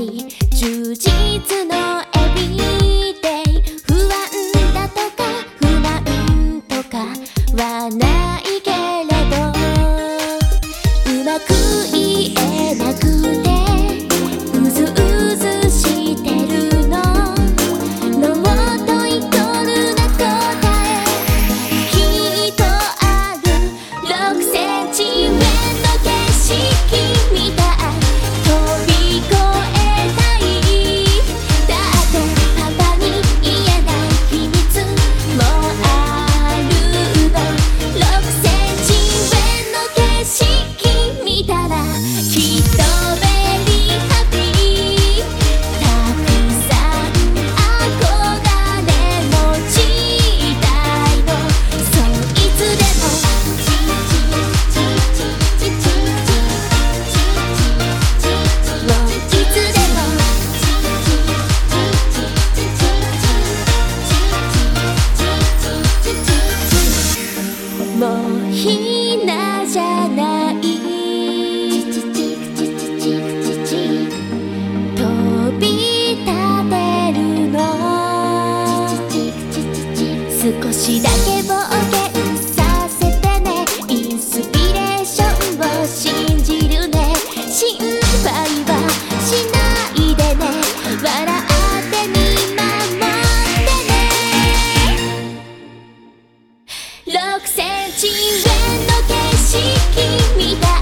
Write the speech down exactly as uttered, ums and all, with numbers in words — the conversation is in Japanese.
に充実のエビデイ。不安だとか不満とかはないけれど、うまく言えなくてうずうずしてるの。ノーとイコールな答えきっとある。ろくセンチ上の景色みたい。飛び越えたい。だってパパに言えない秘密もあるの。ろくセンチ上の景色見たらきっとベリーハッピー。たくさん憧れ持ちたいの。そういつでももういつでももうひなじゃない。飛び立てるの。少しだけ冒険させてね。インスピレーションを信じるね。心配はしないでね。笑って見守ってね。ろくセンチ上の景色みたい。